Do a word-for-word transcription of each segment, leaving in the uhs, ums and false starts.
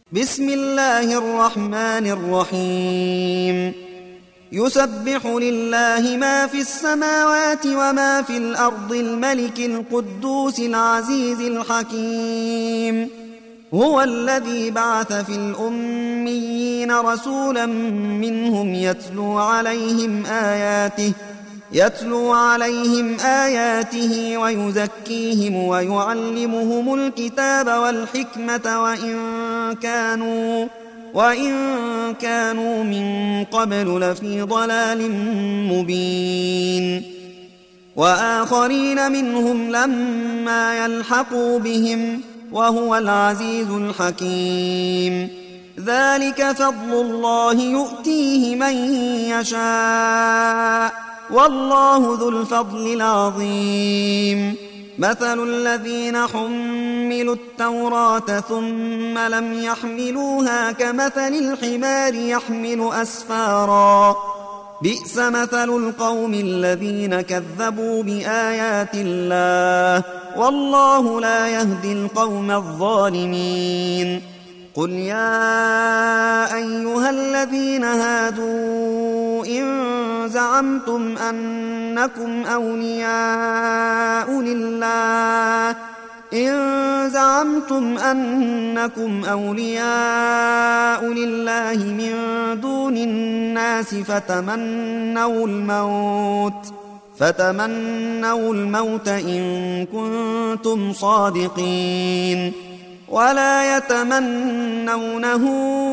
بسم الله الرحمن الرحيم يسبح لله ما في السماوات وما في الأرض الملك القدوس العزيز الحكيم هو الذي بعث في الأميين رسولا منهم يتلو عليهم آياته يتلو عليهم آياته ويزكيهم ويعلمهم الكتاب والحكمة وإن كانوا وإن كانوا من قبل لفي ضلال مبين وآخرين منهم لما يلحقوا بهم وهو العزيز الحكيم ذلك فضل الله يؤتيه من يشاء والله ذو الفضل العظيم مثل الذين حملوا التوراة ثم لم يحملوها كمثل الحمار يحمل أسفارا بئس مثل القوم الذين كذبوا بآيات الله والله لا يهدي القوم الظالمين قل يا أيها الذين هادوا إن زعمتم أنكم أولياء لله إن زعمتم أنكم أولياء لله من دون الناس فتمنوا الموت فتمنوا الموت إن كنتم صادقين ولا يتمنونه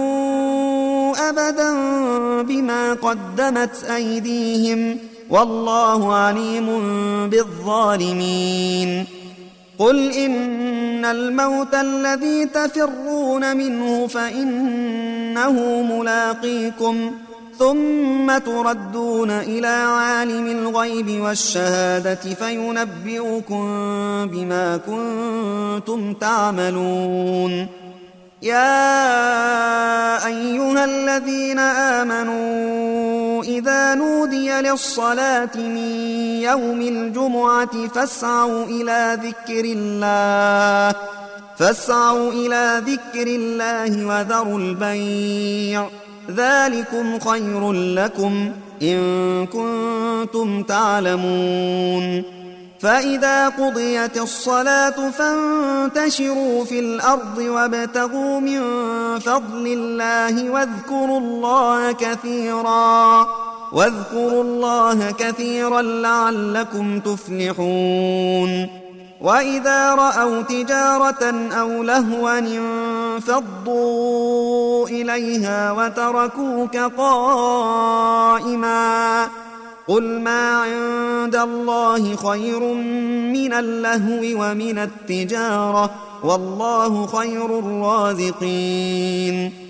أبدا بما قدمت أيديهم والله عليم بالظالمين قل إن الموت الذي تفرون منه فإنه ملاقيكم ثم تردون إلى عالم الغيب والشهادة فينبئكم بما كنتم تعملون يا أيها الذين آمنوا إذا نودي للصلاة من يوم الجمعة فاسعوا إلى ذكر الله فاسعوا إلى ذكر الله وذروا البيع ذلكم خير لكم إن كنتم تعلمون فإذا قضيت الصلاة فانتشروا في الأرض وابتغوا من فضل الله واذكروا الله كثيرا واذكروا الله كثيرا لعلكم تفلحون وإذا رأوا تجارة أو لهوا انفضوا إليها وتركوك قائما قل ما عند الله خير من اللهو ومن التجارة والله خير الرازقين